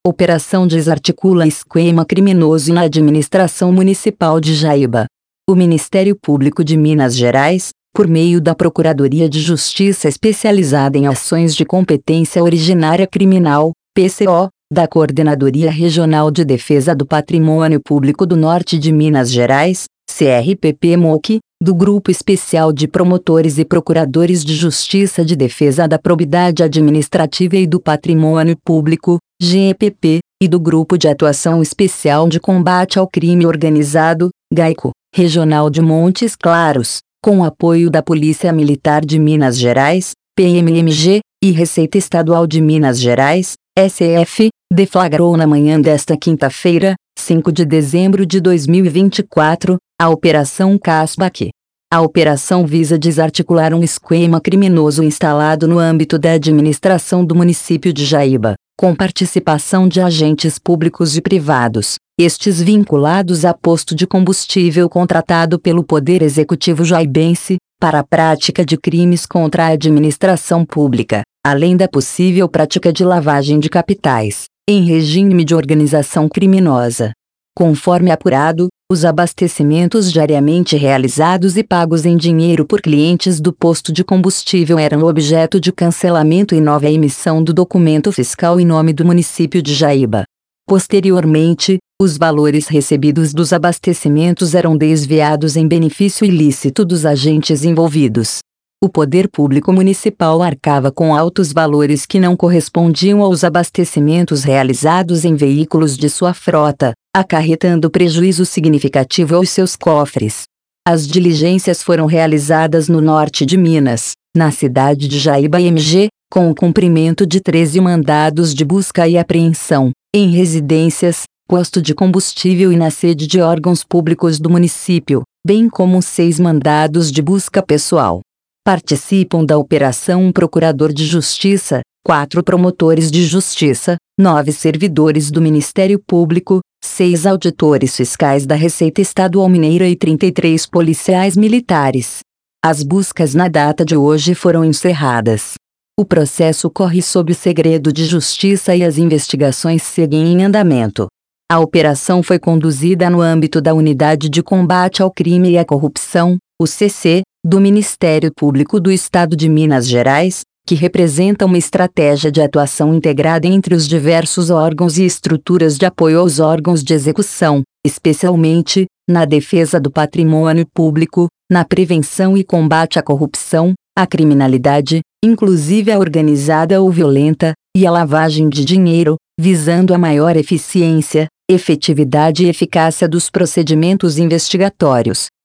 Operação desarticula esquema criminoso na administração municipal de Jaíba. O Ministério Público de Minas Gerais, por meio da Procuradoria de Justiça especializada em ações de competência originária criminal, PCO, da Coordenadoria Regional de Defesa do Patrimônio Público do Norte de Minas Gerais, CRPP-MOC, do Grupo Especial de Promotores e Procuradores de Justiça de Defesa da Probidade Administrativa e do Patrimônio Público, GEPP, e do Grupo de Atuação Especial de Combate ao Crime Organizado, GAECO, Regional de Montes Claros, com apoio da Polícia Militar de Minas Gerais, PMMG, e Receita Estadual de Minas Gerais, SF, deflagrou na manhã desta quinta-feira, 5 de dezembro de 2024, a Operação Casbaque. A operação visa desarticular um esquema criminoso instalado no âmbito da administração do município de Jaíba, com participação de agentes públicos e privados, estes vinculados a posto de combustível contratado pelo Poder Executivo jaibense, para a prática de crimes contra a administração pública, além da possível prática de lavagem de capitais, em regime de organização criminosa. Conforme apurado, os abastecimentos diariamente realizados e pagos em dinheiro por clientes do posto de combustível eram objeto de cancelamento e nova emissão do documento fiscal em nome do município de Jaíba. Posteriormente, os valores recebidos dos abastecimentos eram desviados em benefício ilícito dos agentes envolvidos. O poder público municipal arcava com altos valores que não correspondiam aos abastecimentos realizados em veículos de sua frota, acarretando prejuízo significativo aos seus cofres. As diligências foram realizadas no norte de Minas, na cidade de Jaíba MG, com o cumprimento de 13 mandados de busca e apreensão, em residências, posto de combustível e na sede de órgãos públicos do município, bem como 6 mandados de busca pessoal. Participam da operação um procurador de justiça, 4 promotores de justiça, 9 servidores do Ministério Público, 6 auditores fiscais da Receita Estadual Mineira e 33 policiais militares. As buscas na data de hoje foram encerradas. O processo corre sob segredo de justiça e as investigações seguem em andamento. A operação foi conduzida no âmbito da Unidade de Combate ao Crime e à Corrupção, UCC, do Ministério Público do Estado de Minas Gerais, que representa uma estratégia de atuação integrada entre os diversos órgãos e estruturas de apoio aos órgãos de execução, especialmente na defesa do patrimônio público, na prevenção e combate à corrupção, à criminalidade, inclusive a organizada ou violenta, e a lavagem de dinheiro, visando a maior eficiência, efetividade e eficácia dos procedimentos investigatórios,